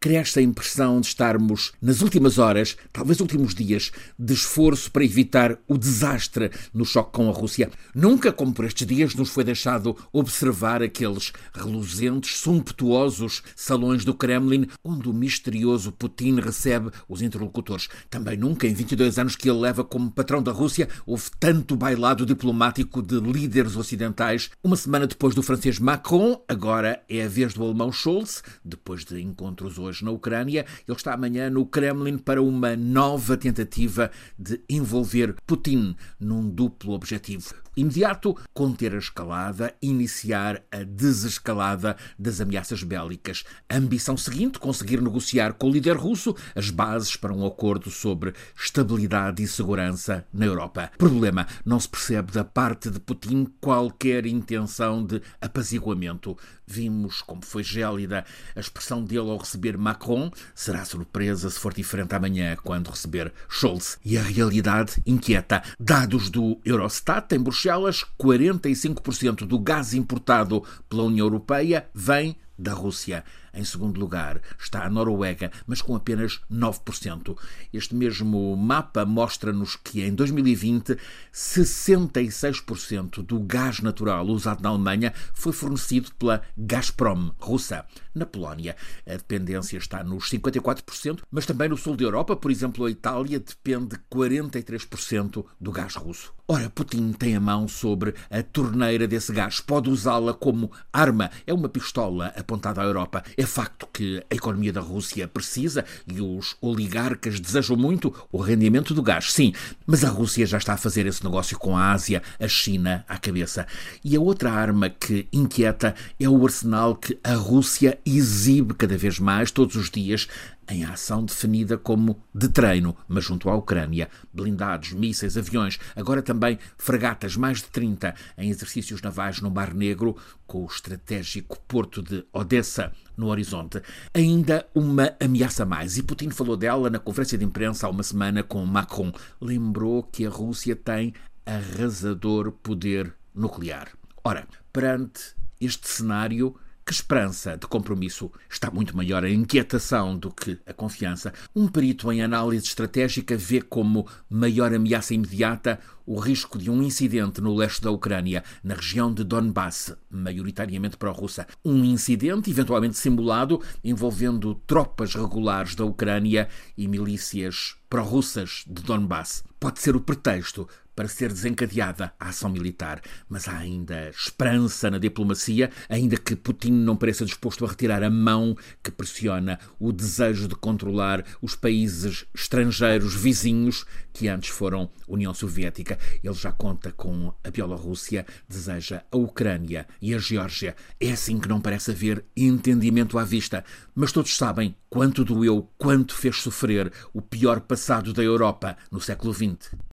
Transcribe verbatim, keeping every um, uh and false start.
cresce a impressão de estarmos nas últimas horas, talvez últimos dias, de esforço para evitar o desastre no choque com a Rússia. Nunca, como por estes dias, nos foi deixado observar aqueles reluzentes, sumptuosos salões do Kremlin, onde o misterioso Putin recebe os interlocutores. Também nunca, em vinte e dois anos que ele leva como patrão da Rússia, houve tanto bailado diplomático de líderes ocidentais. Uma semana depois do francês Macron, agora é a vez do alemão Scholz. Depois de encontros hoje na Ucrânia, ele está amanhã no Kremlin para uma nova tentativa de envolver Putin num duplo objetivo. Imediato, conter a escalada, iniciar a desescalada das ameaças bélicas. A ambição seguinte, conseguir negociar com o líder russo as bases para um acordo sobre estabilidade e segurança na Europa. Problema, não se percebe da parte de Putin qualquer intenção de apaziguamento. Vimos como foi gélida a expressão dele ao receber Macron. Será surpresa se for diferente amanhã quando receber Scholz. E a realidade inquieta. Dados do Eurostat, em Bruxelas, quarenta e cinco por cento do gás importado pela União Europeia vem da Rússia. Em segundo lugar está a Noruega, mas com apenas nove por cento. Este mesmo mapa mostra-nos que em dois mil e vinte, sessenta e seis por cento do gás natural usado na Alemanha foi fornecido pela Gazprom russa. Na Polónia, a dependência está nos cinquenta e quatro por cento, mas também no sul da Europa, por exemplo, a Itália, depende quarenta e três por cento do gás russo. Ora, Putin tem a mão sobre a torneira desse gás. Pode usá-la como arma. É uma pistola apontada à Europa. É facto que a economia da Rússia precisa e os oligarcas desejam muito o rendimento do gás, sim, mas a Rússia já está a fazer esse negócio com a Ásia, a China à cabeça. E a outra arma que inquieta é o arsenal que a Rússia exibe cada vez mais, todos os dias, em ação definida como de treino, mas junto à Ucrânia. Blindados, mísseis, aviões, agora também fragatas, mais de trinta, em exercícios navais no Mar Negro, com o estratégico porto de Odessa no horizonte. Ainda uma ameaça a mais, e Putin falou dela na conferência de imprensa há uma semana com Macron. Lembrou que a Rússia tem arrasador poder nuclear. Ora, perante este cenário, que esperança de compromisso? Está muito maior a inquietação do que a confiança. Um perito em análise estratégica vê como maior ameaça imediata o risco de um incidente no leste da Ucrânia, na região de Donbass, maioritariamente pró-russa. Um incidente, eventualmente simulado, envolvendo tropas regulares da Ucrânia e milícias pró-russas de Donbass. Pode ser o pretexto para ser desencadeada a ação militar, mas há ainda esperança na diplomacia, ainda que Putin não pareça disposto a retirar a mão que pressiona o desejo de controlar os países estrangeiros vizinhos que antes foram União Soviética. Ele já conta com a Bielorrússia, deseja a Ucrânia e a Geórgia. É assim que não parece haver entendimento à vista, mas todos sabem quanto doeu, quanto fez sofrer o pior passado da Europa no século vinte.